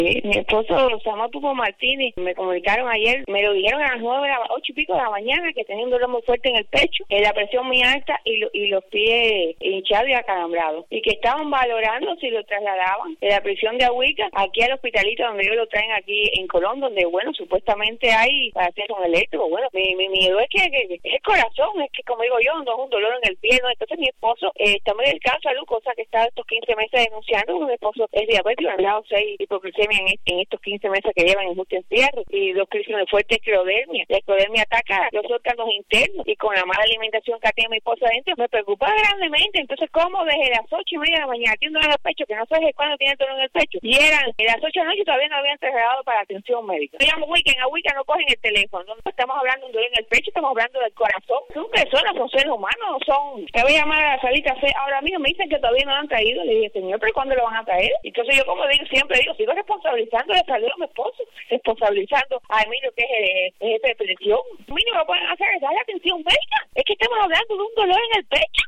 Sí, mi esposo Samuel Pupo Martínez, me comunicaron ayer, me lo dijeron a las 8:00 de la mañana, que tenía un dolor muy fuerte en el pecho, la presión muy alta y los pies hinchados y acalambrados, y que estaban valorando si lo trasladaban de la prisión de Agüita aquí al hospitalito donde ellos lo traen aquí en Colón, donde, bueno, supuestamente hay para hacer un eléctrico. Bueno, mi miedo es que es el corazón, es que, como digo yo, no es un dolor en el pie, ¿no? Entonces mi esposo está muy delicado de salud, cosa que está estos 15 meses denunciando. Mi esposo es diabético, ha grado 6 hipoglucemia en estos 15 meses que llevan en justo encierro, y 2 crisis de fuerte esclerodermia. La esclerodermia ataca los órganos internos, y con la mala alimentación que tiene mi esposa adentro, me preocupa grandemente. Entonces, ¿cómo desde las 8:30 de la mañana tiene dolor en el pecho, que no sé desde cuándo tiene dolor en el pecho, y eran las 8 de la noche y todavía no habían trasladado para atención médica? Llamo a Wicca no cogen el teléfono, no estamos hablando de un dolor en el pecho, estamos hablando del corazón. Son personas, son seres humanos, no son... Te voy a llamar a la salita C ahora mismo, me dicen que todavía no lo han traído. Le dije, señor, ¿pero cuándo lo van a traer? Entonces yo, como digo, siempre digo, sigo responsabilizando la salud de mi esposo, responsabilizando a Emilio, que es el jefe de prisión. Mínimo lo pueden hacer es darle atención médica. Es que estamos hablando de un dolor en el pecho.